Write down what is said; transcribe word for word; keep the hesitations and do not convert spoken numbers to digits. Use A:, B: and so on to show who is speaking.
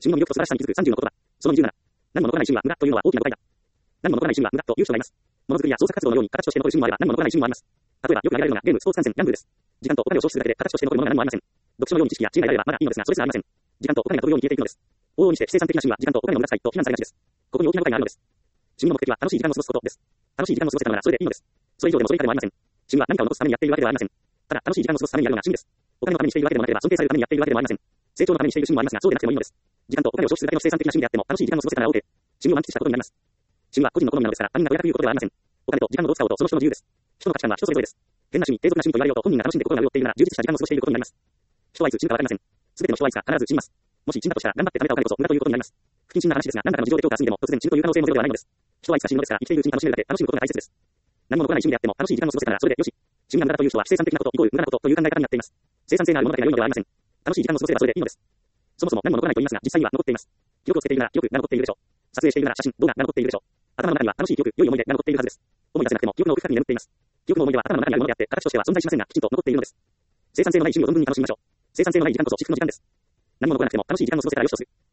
A: 趣味の魅力と素晴らしさに気づくさんじゅうの言葉。そのにじゅうなな。何も残らない趣味は無駄というのは大きな誤解だ。何も残らない趣味は無駄という人がいます。ものづくりや創作活動のように形として残る趣味もあれば、何も残らない趣味もあります。例えば、よく挙げられるのがゲーム、スポーツ観戦、ギャンブルです。時間とお金を消費するだけで形として残るものが何もありません。読書のように知識や知恵が得られればまだいいのですが、それすらありません。時間とお金が飛ぶように消えていくのです。往々にして非生産的な趣味は時間とお金の無駄遣いと非難されがちです。ここに大きな誤解があるのです。趣味の目的は楽しい時間を過ごすことです。楽しい時間を過ごせたのならそれでいいのです。それ以上でもそれ以下でもありません。趣味は何かを残すためにやっているわけではありません。ただ、楽しい時間を過ごすためにやるのが趣味です。お金のためにしているわけでもなければ、尊敬されるためにやっているわけでもありません。成長のためにしている趣味もありますが、そうでなくてもいいのです。時間とお金を消費するだけの生産的な趣味であっても、楽しい時間を過ごせたら OK。趣味を満喫したことになります。趣味は個人の好みなのですから、他人がどうやらということではありません。お金と時間をどう使おうとその人の自由です。人の価値観は人それぞれです。変な趣味、低俗な趣味と言われようと本人が楽しんで心が潤っているなら、充実した時間を過ごしていることになります。人はいつ死ぬかわかりません。すべての人はいつか必ず死にます。もし死んだとしたら、頑張って貯めたお金こそ無駄ということになります。不謹慎な話ですが、何らかの事情で今日から死んでも突然死ぬという可能性もゼロではないのです。人はいつか死ぬのですから、生きているうちに楽しめるだけ楽しむことが大切です。何も残らない趣味であっても楽しい時間を過ごせたらそれでよし。趣味が無駄だという人は非生産的なことイコール無駄なことという考え方になっています。生産性のあるものだけが良いのではありません。楽しい時間を過ごせばそれでいいのです。そもそも何も残らないと言いますが、実際には残っています。記録をつけているなら記憶が残っているでしょう。撮影しているなら写真、動画が残っているでしょう。頭の中には楽しい記憶、良い思い出が残っているはずです。思い出せなくても記憶の奥深くに眠っています。記憶の思い出は頭の中にあるものであって形としては存在しませんが、きちんと残っているのです。生産性のない趣味を存分に楽しみましょう。生産性のない時間こそ至福の時間です。何も残らなくても楽しい時間を過ごせたらよしとする。